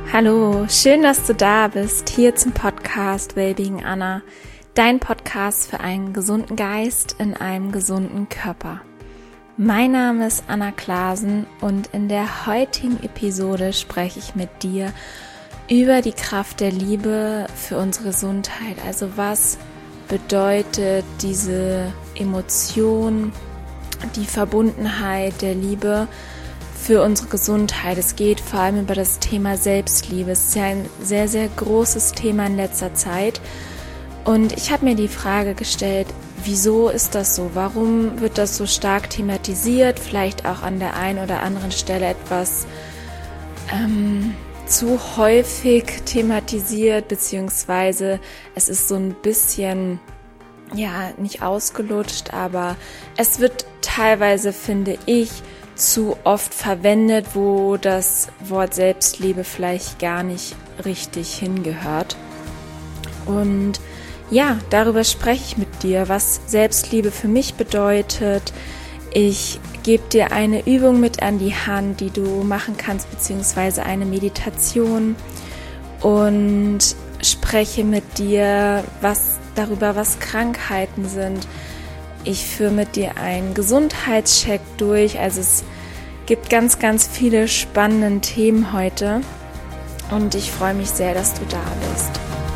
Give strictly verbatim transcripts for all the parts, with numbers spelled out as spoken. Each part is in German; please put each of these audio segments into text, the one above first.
Hallo, schön, dass du da bist, hier zum Podcast Wellbeing Anna, dein Podcast für einen gesunden Geist in einem gesunden Körper. Mein Name ist Anna Klasen und in der heutigen Episode spreche ich mit dir über die Kraft der Liebe für unsere Gesundheit. Also was bedeutet diese Emotion, die Verbundenheit der Liebe für unsere Gesundheit. Es geht vor allem über das Thema Selbstliebe. Es ist ja ein sehr, sehr großes Thema in letzter Zeit. Und ich habe mir die Frage gestellt, wieso ist das so? Warum wird das so stark thematisiert? Vielleicht auch an der einen oder anderen Stelle etwas ähm, zu häufig thematisiert, beziehungsweise es ist so ein bisschen, ja, nicht ausgelutscht, aber es wird teilweise, finde ich, zu oft verwendet, wo das Wort Selbstliebe vielleicht gar nicht richtig hingehört. Und ja, darüber spreche ich mit dir, was Selbstliebe für mich bedeutet. Ich gebe dir eine Übung mit an die Hand, die du machen kannst, beziehungsweise eine Meditation, und spreche mit dir was darüber, was Krankheiten sind. Ich führe mit dir einen Gesundheitscheck durch, also es gibt ganz, ganz viele spannende Themen heute und ich freue mich sehr, dass du da bist.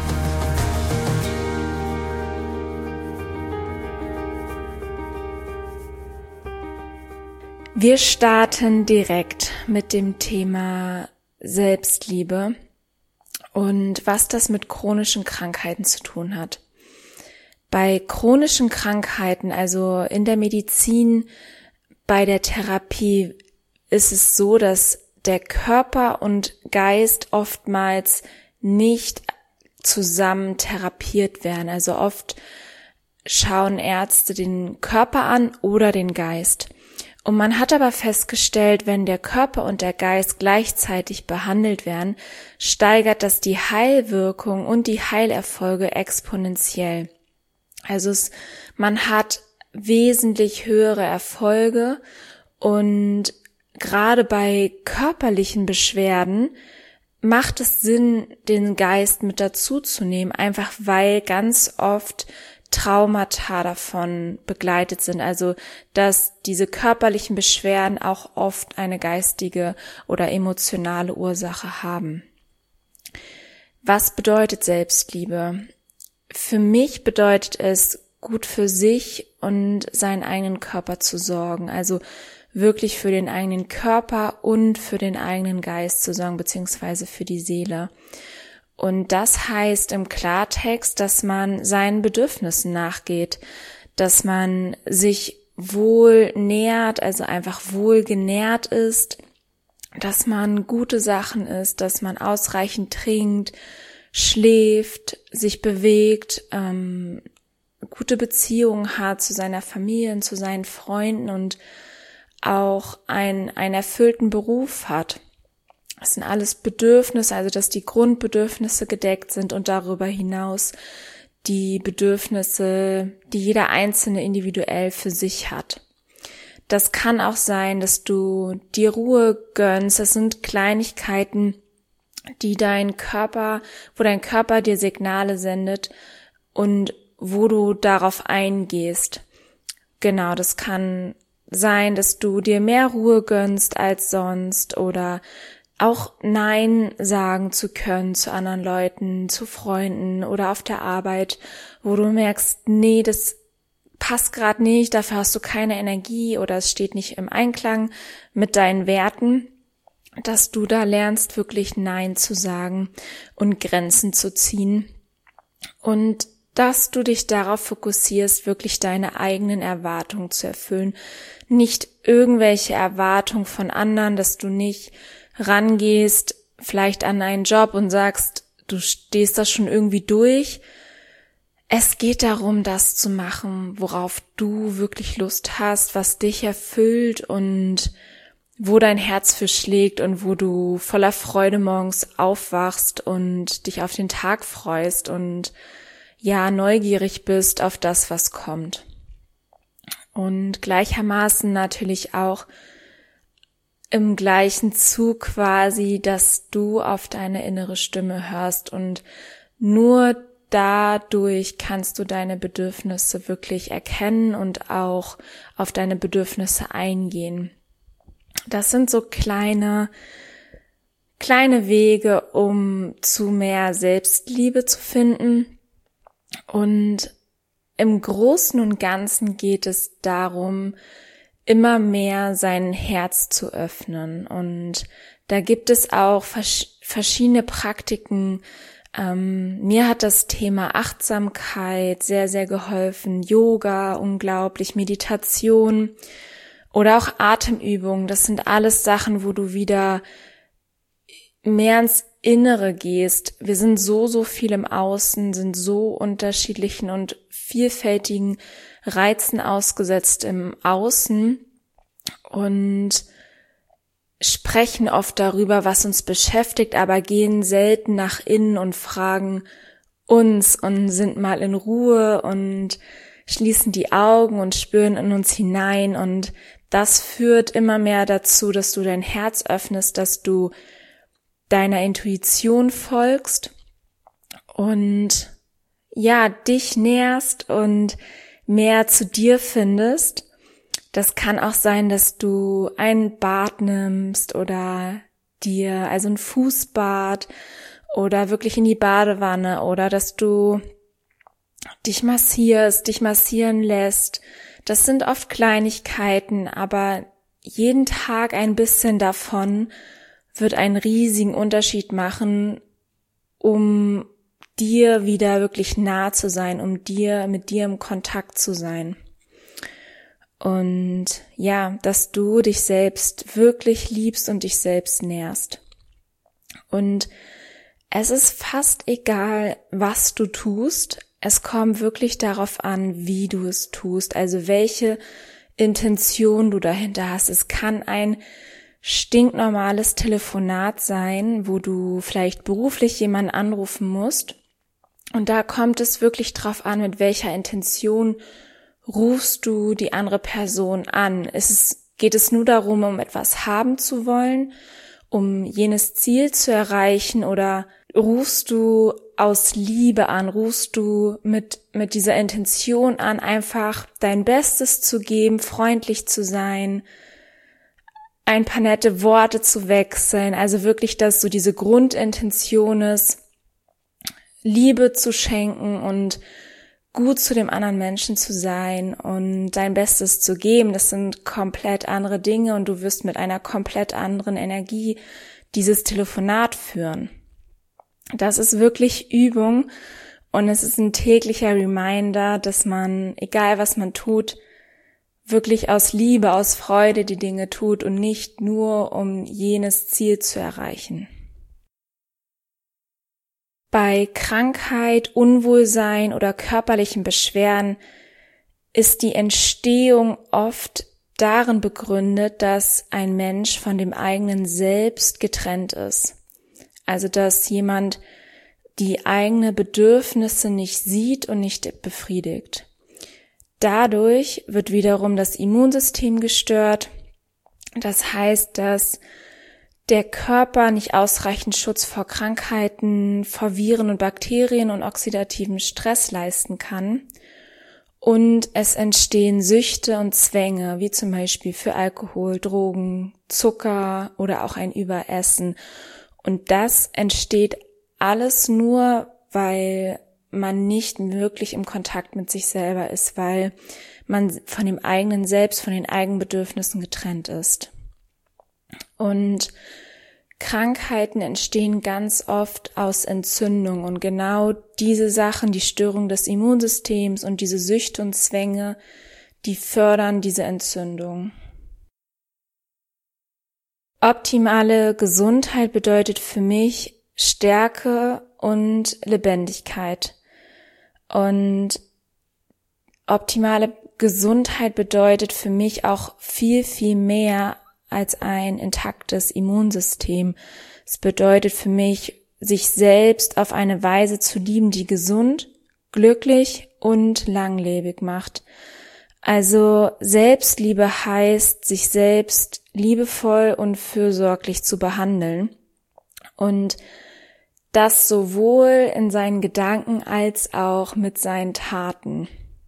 Wir starten direkt mit dem Thema Selbstliebe und was das mit chronischen Krankheiten zu tun hat. Bei chronischen Krankheiten, also in der Medizin, bei der Therapie, ist es so, dass der Körper und Geist oftmals nicht zusammen therapiert werden. Also oft schauen Ärzte den Körper an oder den Geist. Und man hat aber festgestellt, wenn der Körper und der Geist gleichzeitig behandelt werden, steigert das die Heilwirkung und die Heilerfolge exponentiell. Also es, man hat wesentlich höhere Erfolge, und gerade bei körperlichen Beschwerden macht es Sinn, den Geist mit dazu zu nehmen, einfach weil ganz oft Traumata davon begleitet sind. Also dass diese körperlichen Beschwerden auch oft eine geistige oder emotionale Ursache haben. Was bedeutet Selbstliebe? Für mich bedeutet es, gut für sich und seinen eigenen Körper zu sorgen, also wirklich für den eigenen Körper und für den eigenen Geist zu sorgen, beziehungsweise für die Seele. Und das heißt im Klartext, dass man seinen Bedürfnissen nachgeht, dass man sich wohl nährt, also einfach wohl genährt ist, dass man gute Sachen isst, dass man ausreichend trinkt, schläft, sich bewegt, ähm, gute Beziehungen hat zu seiner Familie und zu seinen Freunden und auch ein, einen erfüllten Beruf hat. Das sind alles Bedürfnisse, also dass die Grundbedürfnisse gedeckt sind und darüber hinaus die Bedürfnisse, die jeder Einzelne individuell für sich hat. Das kann auch sein, dass du dir Ruhe gönnst. Das sind Kleinigkeiten, die dein Körper, wo dein Körper dir Signale sendet und wo du darauf eingehst. Genau, das kann sein, dass du dir mehr Ruhe gönnst als sonst oder auch Nein sagen zu können zu anderen Leuten, zu Freunden oder auf der Arbeit, wo du merkst, nee, das passt gerade nicht, dafür hast du keine Energie oder es steht nicht im Einklang mit deinen Werten, dass du da lernst, wirklich Nein zu sagen und Grenzen zu ziehen und dass du dich darauf fokussierst, wirklich deine eigenen Erwartungen zu erfüllen. Nicht irgendwelche Erwartungen von anderen, dass du nicht rangehst, vielleicht an einen Job und sagst, du stehst das schon irgendwie durch. Es geht darum, das zu machen, worauf du wirklich Lust hast, was dich erfüllt und wo dein Herz für schlägt und wo du voller Freude morgens aufwachst und dich auf den Tag freust und ja, neugierig bist auf das, was kommt. Und gleichermaßen natürlich auch im gleichen Zug quasi, dass du auf deine innere Stimme hörst und nur dadurch kannst du deine Bedürfnisse wirklich erkennen und auch auf deine Bedürfnisse eingehen. Das sind so kleine, kleine Wege, um zu mehr Selbstliebe zu finden. Und im Großen und Ganzen geht es darum, immer mehr sein Herz zu öffnen. Und da gibt es auch vers- verschiedene Praktiken. Ähm, mir hat das Thema Achtsamkeit sehr, sehr geholfen. Yoga, unglaublich, Meditation oder auch Atemübungen. Das sind alles Sachen, wo du wieder mehr ins Innere gehst. Wir sind so, so viel im Außen, sind so unterschiedlichen und vielfältigen Reizen ausgesetzt im Außen und sprechen oft darüber, was uns beschäftigt, aber gehen selten nach innen und fragen uns und sind mal in Ruhe und schließen die Augen und spüren in uns hinein. Und das führt immer mehr dazu, dass du dein Herz öffnest, dass du deiner Intuition folgst und ja, dich nährst und mehr zu dir findest. Das kann auch sein, dass du ein Bad nimmst oder dir, also ein Fußbad oder wirklich in die Badewanne oder dass du dich massierst, dich massieren lässt. Das sind oft Kleinigkeiten, aber jeden Tag ein bisschen davon wird einen riesigen Unterschied machen, um dir wieder wirklich nah zu sein, um dir, mit dir im Kontakt zu sein. Und ja, dass du dich selbst wirklich liebst und dich selbst nährst. Und es ist fast egal, was du tust. Es kommt wirklich darauf an, wie du es tust, also welche Intention du dahinter hast. Es kann ein stinknormales Telefonat sein, wo du vielleicht beruflich jemanden anrufen musst. Und da kommt es wirklich drauf an, mit welcher Intention rufst du die andere Person an. Ist es, geht es nur darum, um etwas haben zu wollen, um jenes Ziel zu erreichen, oder rufst du aus Liebe an, rufst du mit, mit dieser Intention an, einfach dein Bestes zu geben, freundlich zu sein, ein paar nette Worte zu wechseln, also wirklich, dass so diese Grundintention ist, Liebe zu schenken und gut zu dem anderen Menschen zu sein und dein Bestes zu geben. Das sind komplett andere Dinge und du wirst mit einer komplett anderen Energie dieses Telefonat führen. Das ist wirklich Übung und es ist ein täglicher Reminder, dass man, egal was man tut, wirklich aus Liebe, aus Freude die Dinge tut und nicht nur, um jenes Ziel zu erreichen. Bei Krankheit, Unwohlsein oder körperlichen Beschwerden ist die Entstehung oft darin begründet, dass ein Mensch von dem eigenen Selbst getrennt ist. Also dass jemand die eigenen Bedürfnisse nicht sieht und nicht befriedigt. Dadurch wird wiederum das Immunsystem gestört. Das heißt, dass der Körper nicht ausreichend Schutz vor Krankheiten, vor Viren und Bakterien und oxidativen Stress leisten kann. Und es entstehen Süchte und Zwänge, wie zum Beispiel für Alkohol, Drogen, Zucker oder auch ein Überessen. Und das entsteht alles nur, weil man nicht wirklich im Kontakt mit sich selber ist, weil man von dem eigenen Selbst, von den eigenen Bedürfnissen getrennt ist. Und Krankheiten entstehen ganz oft aus Entzündung und genau diese Sachen, die Störung des Immunsystems und diese Süchte und Zwänge, die fördern diese Entzündung. Optimale Gesundheit bedeutet für mich Stärke und Lebendigkeit. Und optimale Gesundheit bedeutet für mich auch viel, viel mehr als ein intaktes Immunsystem. Es bedeutet für mich, sich selbst auf eine Weise zu lieben, die gesund, glücklich und langlebig macht. Also Selbstliebe heißt, sich selbst liebevoll und fürsorglich zu behandeln und das sowohl in seinen Gedanken als auch mit seinen Taten.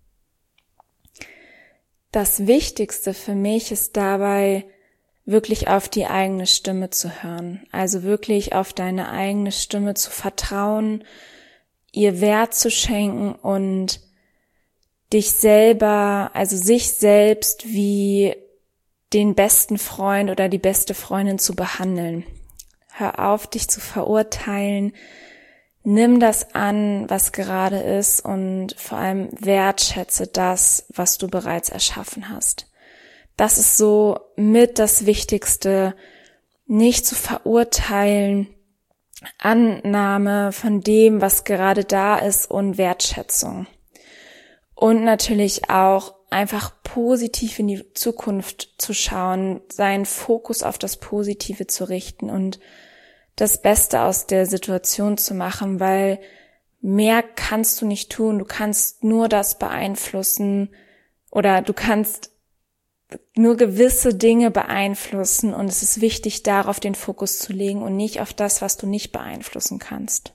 Das Wichtigste für mich ist dabei, wirklich auf die eigene Stimme zu hören, also wirklich auf deine eigene Stimme zu vertrauen, ihr Wert zu schenken und dich selber, also sich selbst wie den besten Freund oder die beste Freundin zu behandeln. Hör auf, dich zu verurteilen. Nimm das an, was gerade ist und vor allem wertschätze das, was du bereits erschaffen hast. Das ist so mit das Wichtigste, nicht zu verurteilen, Annahme von dem, was gerade da ist und Wertschätzung. Und natürlich auch einfach positiv in die Zukunft zu schauen, seinen Fokus auf das Positive zu richten und das Beste aus der Situation zu machen, weil mehr kannst du nicht tun. Du kannst nur das beeinflussen oder du kannst nur gewisse Dinge beeinflussen und es ist wichtig, darauf den Fokus zu legen und nicht auf das, was du nicht beeinflussen kannst.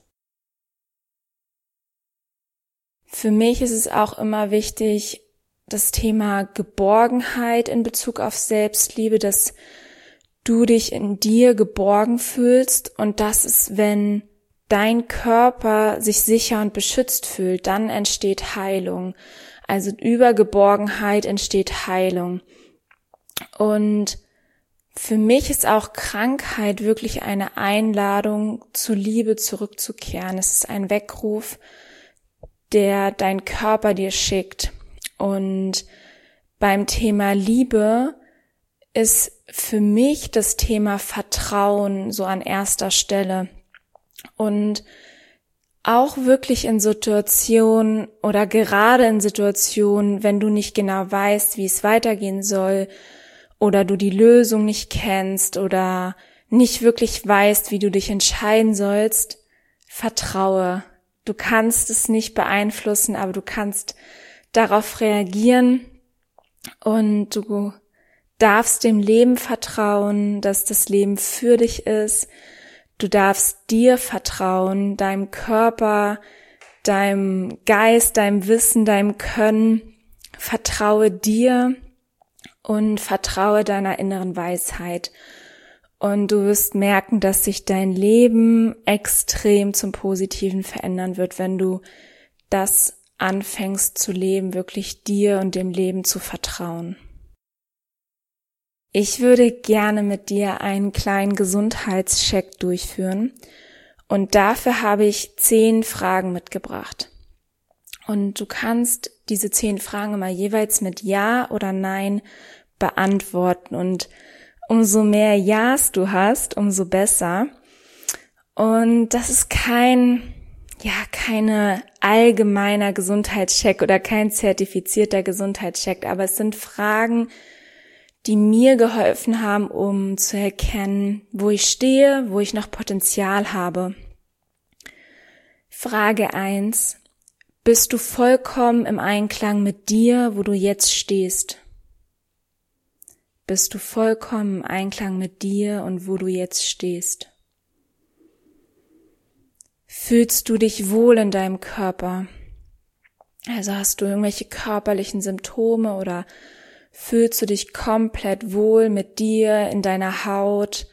Für mich ist es auch immer wichtig, das Thema Geborgenheit in Bezug auf Selbstliebe, dass du dich in dir geborgen fühlst und das ist, wenn dein Körper sich sicher und beschützt fühlt, dann entsteht Heilung. Also über Geborgenheit entsteht Heilung. Und für mich ist auch Krankheit wirklich eine Einladung, zur Liebe zurückzukehren. Es ist ein Weckruf, der dein Körper dir schickt. Und beim Thema Liebe ist für mich das Thema Vertrauen so an erster Stelle. Und auch wirklich in Situationen oder gerade in Situationen, wenn du nicht genau weißt, wie es weitergehen soll oder du die Lösung nicht kennst oder nicht wirklich weißt, wie du dich entscheiden sollst, vertraue. Du kannst es nicht beeinflussen, aber du kannst darauf reagieren und du darfst dem Leben vertrauen, dass das Leben für dich ist. Du darfst dir vertrauen, deinem Körper, deinem Geist, deinem Wissen, deinem Können. Vertraue dir und vertraue deiner inneren Weisheit. Und du wirst merken, dass sich dein Leben extrem zum Positiven verändern wird, wenn du das anfängst zu leben, wirklich dir und dem Leben zu vertrauen. Ich würde gerne mit dir einen kleinen Gesundheitscheck durchführen und dafür habe ich zehn Fragen mitgebracht. Und du kannst diese zehn Fragen immer jeweils mit Ja oder Nein beantworten und umso mehr Ja's du hast, umso besser. Und das ist kein, ja, keine allgemeiner Gesundheitscheck oder kein zertifizierter Gesundheitscheck, aber es sind Fragen, die mir geholfen haben, um zu erkennen, wo ich stehe, wo ich noch Potenzial habe. Frage eins. Bist du vollkommen im Einklang mit dir, wo du jetzt stehst? Bist du vollkommen im Einklang mit dir und wo du jetzt stehst? Fühlst du dich wohl in deinem Körper? Also hast du irgendwelche körperlichen Symptome oder fühlst du dich komplett wohl mit dir in deiner Haut?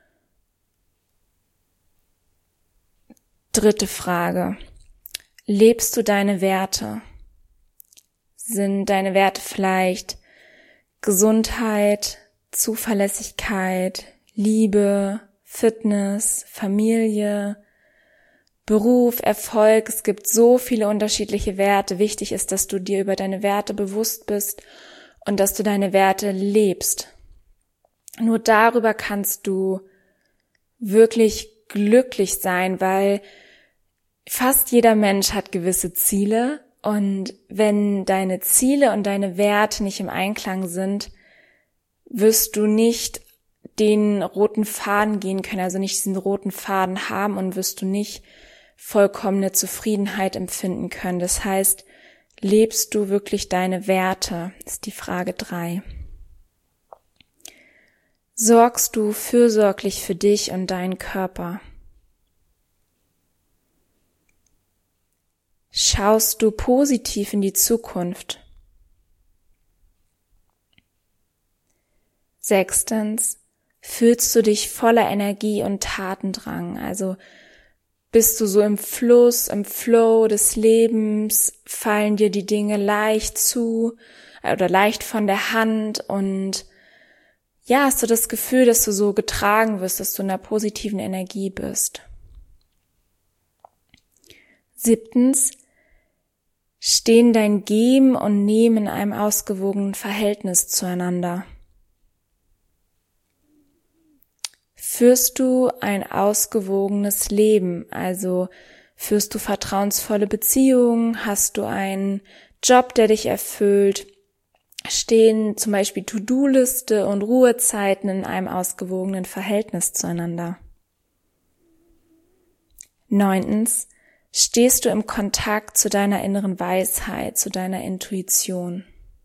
Dritte Frage. Lebst du deine Werte? Sind deine Werte vielleicht Gesundheit, Zuverlässigkeit, Liebe, Fitness, Familie, Beruf, Erfolg? Es gibt so viele unterschiedliche Werte. Wichtig ist, dass du dir über deine Werte bewusst bist und dass du deine Werte lebst. Nur darüber kannst du wirklich glücklich sein, weil fast jeder Mensch hat gewisse Ziele und wenn deine Ziele und deine Werte nicht im Einklang sind, wirst du nicht den roten Faden gehen können, also nicht diesen roten Faden haben und wirst du nicht vollkommene Zufriedenheit empfinden können. Das heißt, lebst du wirklich deine Werte? Das ist die Frage drei. Sorgst du fürsorglich für dich und deinen Körper? Schaust du positiv in die Zukunft? Sechstens, fühlst du dich voller Energie und Tatendrang? Also bist du so im Fluss, im Flow des Lebens? Fallen dir die Dinge leicht zu oder leicht von der Hand? Und ja, hast du das Gefühl, dass du so getragen wirst, dass du in einer positiven Energie bist? Siebtens, stehen dein Geben und Nehmen in einem ausgewogenen Verhältnis zueinander? Führst du ein ausgewogenes Leben? Also führst du vertrauensvolle Beziehungen? Hast du einen Job, der dich erfüllt? Stehen zum Beispiel To-Do-Liste und Ruhezeiten in einem ausgewogenen Verhältnis zueinander? Neuntens, stehst du im Kontakt zu deiner inneren Weisheit, zu deiner Intuition?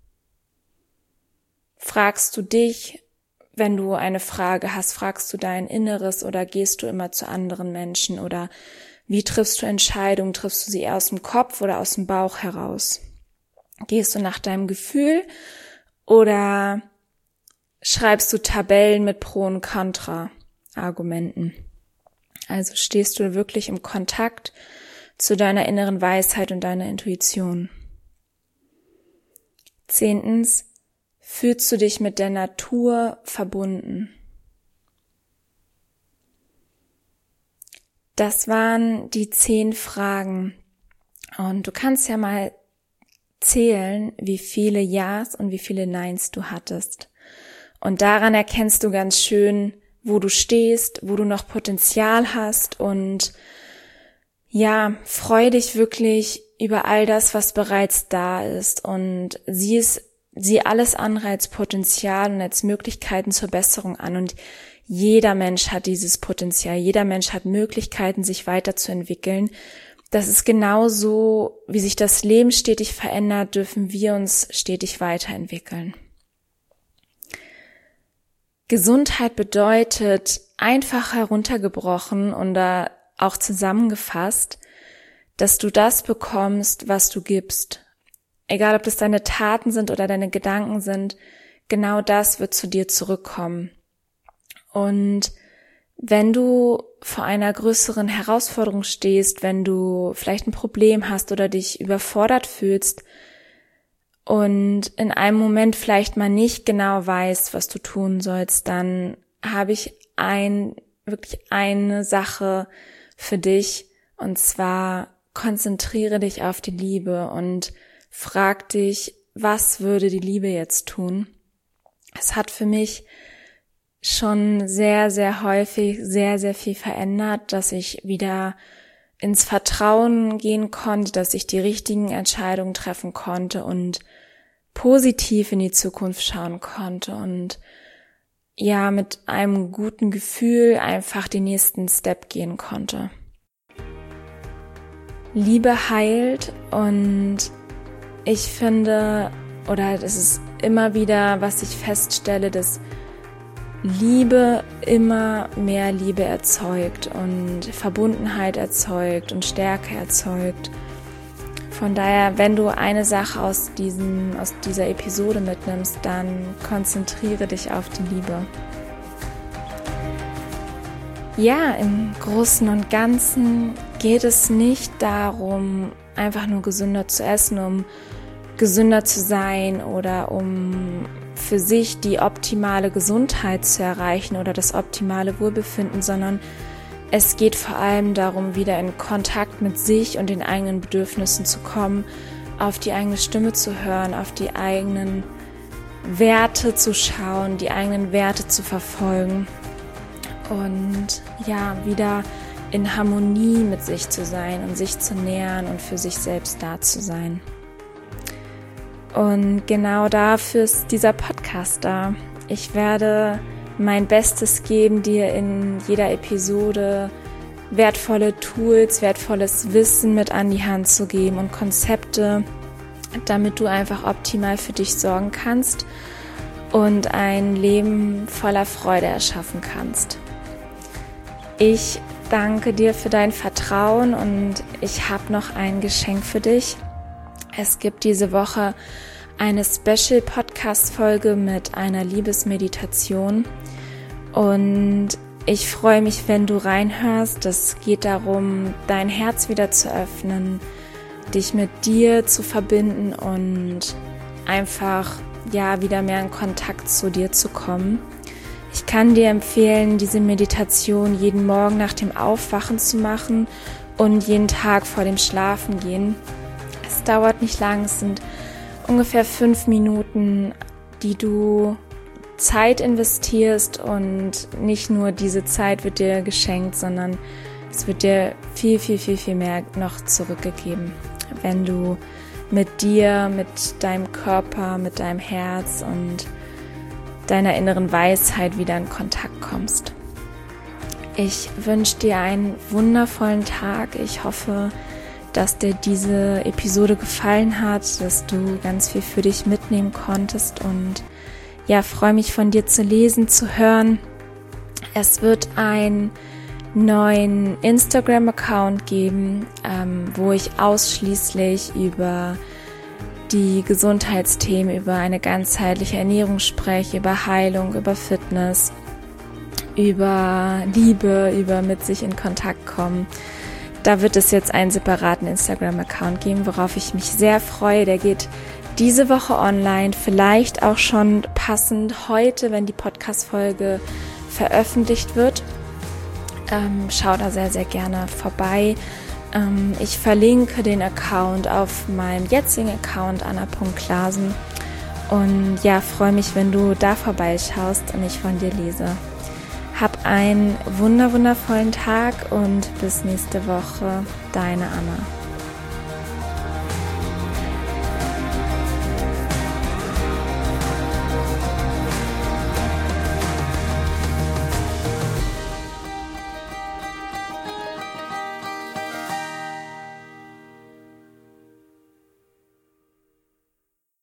Fragst du dich, wenn du eine Frage hast, fragst du dein Inneres oder gehst du immer zu anderen Menschen? Oder wie triffst du Entscheidungen? Triffst du sie eher aus dem Kopf oder aus dem Bauch heraus? Gehst du nach deinem Gefühl oder schreibst du Tabellen mit Pro- und Kontra-Argumenten? Also stehst du wirklich im Kontakt zu deiner inneren Weisheit und deiner Intuition. Zehntens, fühlst du dich mit der Natur verbunden? Das waren die zehn Fragen. Und du kannst ja mal zählen, wie viele Ja's und wie viele Neins du hattest. Und daran erkennst du ganz schön, wo du stehst, wo du noch Potenzial hast und ja, freu dich wirklich über all das, was bereits da ist und sieh es, sieh alles andere als Potenzial und als Möglichkeiten zur Besserung an und jeder Mensch hat dieses Potenzial, jeder Mensch hat Möglichkeiten, sich weiterzuentwickeln. Das ist genauso, wie sich das Leben stetig verändert, dürfen wir uns stetig weiterentwickeln. Gesundheit bedeutet einfach heruntergebrochen und da auch zusammengefasst, dass du das bekommst, was du gibst. Egal, ob das deine Taten sind oder deine Gedanken sind, genau das wird zu dir zurückkommen. Und wenn du vor einer größeren Herausforderung stehst, wenn du vielleicht ein Problem hast oder dich überfordert fühlst und in einem Moment vielleicht mal nicht genau weißt, was du tun sollst, dann habe ich ein, wirklich eine Sache für dich, und zwar konzentriere dich auf die Liebe und frag dich, was würde die Liebe jetzt tun? Es hat für mich schon sehr, sehr häufig sehr, sehr viel verändert, dass ich wieder ins Vertrauen gehen konnte, dass ich die richtigen Entscheidungen treffen konnte und positiv in die Zukunft schauen konnte und ja, mit einem guten Gefühl einfach den nächsten Step gehen konnte. Liebe heilt und ich finde, oder das ist immer wieder, was ich feststelle, dass Liebe immer mehr Liebe erzeugt und Verbundenheit erzeugt und Stärke erzeugt. Von daher, wenn du eine Sache aus diesem, aus dieser Episode mitnimmst, dann konzentriere dich auf die Liebe. Ja, im Großen und Ganzen geht es nicht darum, einfach nur gesünder zu essen, um gesünder zu sein oder um für sich die optimale Gesundheit zu erreichen oder das optimale Wohlbefinden, sondern es geht vor allem darum, wieder in Kontakt mit sich und den eigenen Bedürfnissen zu kommen, auf die eigene Stimme zu hören, auf die eigenen Werte zu schauen, die eigenen Werte zu verfolgen und ja, wieder in Harmonie mit sich zu sein und sich zu nähern und für sich selbst da zu sein. Und genau dafür ist dieser Podcast da. Ich werde mein Bestes geben, dir in jeder Episode wertvolle Tools, wertvolles Wissen mit an die Hand zu geben und Konzepte, damit du einfach optimal für dich sorgen kannst und ein Leben voller Freude erschaffen kannst. Ich danke dir für dein Vertrauen und ich habe noch ein Geschenk für dich. Es gibt diese Woche eine Special-Podcast-Folge mit einer Liebesmeditation und ich freue mich, wenn du reinhörst. Es geht darum, dein Herz wieder zu öffnen, dich mit dir zu verbinden und einfach ja wieder mehr in Kontakt zu dir zu kommen. Ich kann dir empfehlen, diese Meditation jeden Morgen nach dem Aufwachen zu machen und jeden Tag vor dem Schlafengehen. Es dauert nicht lang, es sind ungefähr fünf Minuten, die du Zeit investierst und nicht nur diese Zeit wird dir geschenkt, sondern es wird dir viel, viel, viel, viel mehr noch zurückgegeben, wenn du mit dir, mit deinem Körper, mit deinem Herz und deiner inneren Weisheit wieder in Kontakt kommst. Ich wünsche dir einen wundervollen Tag. Ich hoffe, dass dir diese Episode gefallen hat, dass du ganz viel für dich mitnehmen konntest und ja, freue mich von dir zu lesen, zu hören. Es wird einen neuen Instagram-Account geben, ähm, wo ich ausschließlich über die Gesundheitsthemen, über eine ganzheitliche Ernährung spreche, über Heilung, über Fitness, über Liebe, über mit sich in Kontakt kommen. Da wird es jetzt einen separaten Instagram-Account geben, worauf ich mich sehr freue. Der geht diese Woche online, vielleicht auch schon passend heute, wenn die Podcast-Folge veröffentlicht wird. Ähm, schau da sehr, sehr gerne vorbei. Ähm, ich verlinke den Account auf meinem jetzigen Account anna punkt klasen und ja, freue mich, wenn du da vorbeischaust und ich von dir lese. Hab einen wunder wundervollen Tag und bis nächste Woche, deine Anna.